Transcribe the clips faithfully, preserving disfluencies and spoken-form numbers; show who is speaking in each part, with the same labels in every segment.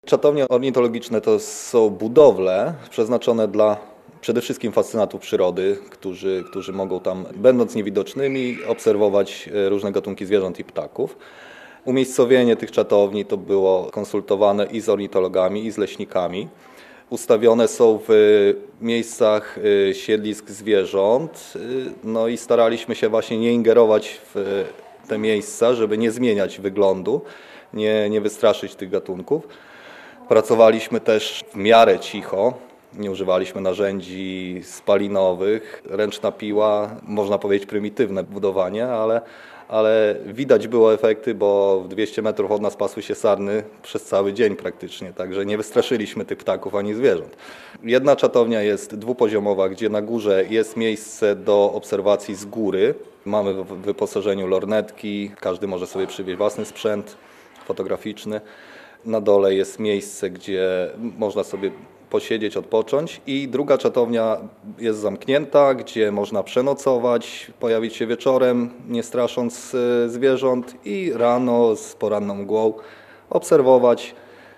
Speaker 1: Czatownie ornitologiczne to są budowle przeznaczone dla przede wszystkim fascynatów przyrody, którzy, którzy mogą tam, będąc niewidocznymi, obserwować różne gatunki zwierząt i ptaków. Umiejscowienie tych czatowni to było konsultowane i z ornitologami, i z leśnikami. Ustawione są w miejscach siedlisk zwierząt, no i staraliśmy się właśnie nie ingerować w te miejsca, żeby nie zmieniać wyglądu, nie, nie wystraszyć tych gatunków. Pracowaliśmy też w miarę cicho, nie używaliśmy narzędzi spalinowych, ręczna piła, można powiedzieć prymitywne budowanie, ale, ale widać było efekty, bo w dwieście metrów od nas pasły się sarny przez cały dzień praktycznie, także nie wystraszyliśmy tych ptaków ani zwierząt. Jedna czatownia jest dwupoziomowa, gdzie na górze jest miejsce do obserwacji z góry. Mamy w wyposażeniu lornetki, każdy może sobie przywieźć własny sprzęt fotograficzny. Na dole jest miejsce, gdzie można sobie posiedzieć, odpocząć i druga czatownia jest zamknięta, gdzie można przenocować, pojawić się wieczorem, nie strasząc zwierząt i rano z poranną mgłą obserwować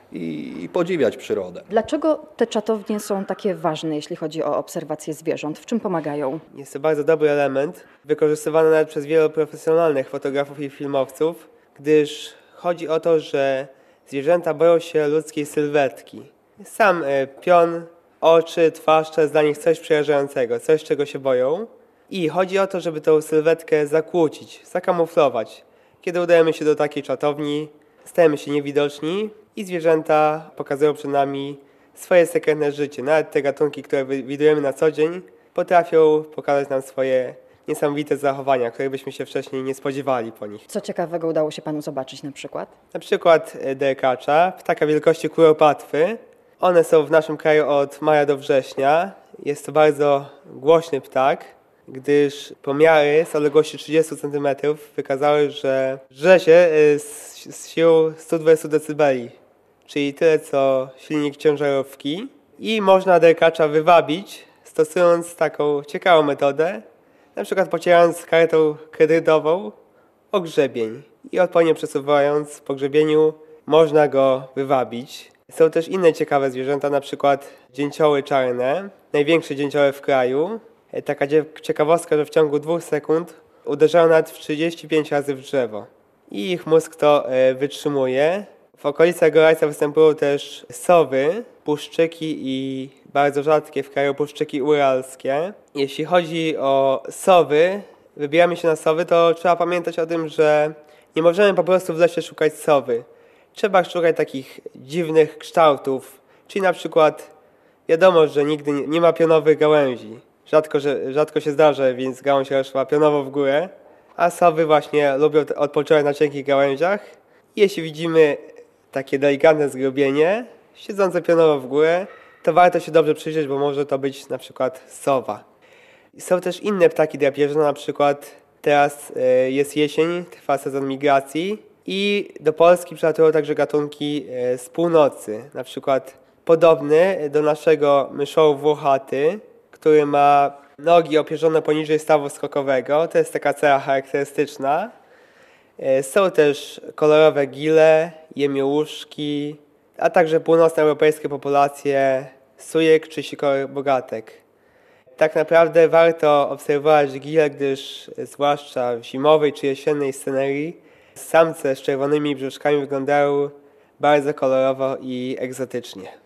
Speaker 1: i, i podziwiać przyrodę.
Speaker 2: Dlaczego te czatownie są takie ważne, jeśli chodzi o obserwację zwierząt? W czym pomagają?
Speaker 3: Jest to bardzo dobry element, wykorzystywany nawet przez wielu profesjonalnych fotografów i filmowców, gdyż chodzi o to, że zwierzęta boją się ludzkiej sylwetki. Sam pion, oczy, twarz to jest dla nich coś przerażającego, coś czego się boją. I chodzi o to, żeby tę sylwetkę zakłócić, zakamuflować. Kiedy udajemy się do takiej czatowni, stajemy się niewidoczni i zwierzęta pokazują przed nami swoje sekretne życie. Nawet te gatunki, które widujemy na co dzień, potrafią pokazać nam swoje niesamowite zachowania, których byśmy się wcześniej nie spodziewali po nich.
Speaker 2: Co ciekawego udało się panu zobaczyć na przykład? Na
Speaker 3: przykład derkacza, ptaka wielkości kuropatwy. One są w naszym kraju od maja do września. Jest to bardzo głośny ptak, gdyż pomiary z odległości trzydzieści centymetrów wykazały, że drze się z, z siłą sto dwadzieścia decybeli, czyli tyle co silnik ciężarówki. I można derkacza wywabić, stosując taką ciekawą metodę, na przykład pocierając kartą kredytową o grzebień i odpowiednio przesuwając po grzebieniu można go wywabić. Są też inne ciekawe zwierzęta, na przykład dzięcioły czarne, największe dzięcioły w kraju. Taka ciekawostka, że w ciągu dwóch sekund uderzają nawet w trzydzieści pięć razy w drzewo i ich mózg to wytrzymuje. W okolicach Gorajca występują też sowy, puszczyki i bardzo rzadkie w kraju puszczyki uralskie. Jeśli chodzi o sowy, wybieramy się na sowy, to trzeba pamiętać o tym, że nie możemy po prostu w lesie szukać sowy. Trzeba szukać takich dziwnych kształtów, czyli na przykład wiadomo, że nigdy nie ma pionowych gałęzi. Rzadko, że, rzadko się zdarza, więc gałąź rosła pionowo w górę, a sowy właśnie lubią odpoczywać na cienkich gałęziach. Jeśli widzimy takie delikatne zgrubienie, siedzące pionowo w górę, to warto się dobrze przyjrzeć, bo może to być na przykład sowa. Są też inne ptaki drapieżne, na przykład teraz jest jesień, trwa sezon migracji i do Polski przylatują także gatunki z północy, na przykład podobny do naszego myszołu włochaty, który ma nogi opierzone poniżej stawu skokowego, to jest taka cecha charakterystyczna. Są też kolorowe gile, jemiołuszki, a także północnoeuropejskie populacje sujek czy sikory-bogatek. Tak naprawdę warto obserwować gile, gdyż zwłaszcza w zimowej czy jesiennej scenerii samce z czerwonymi brzuszkami wyglądają bardzo kolorowo i egzotycznie.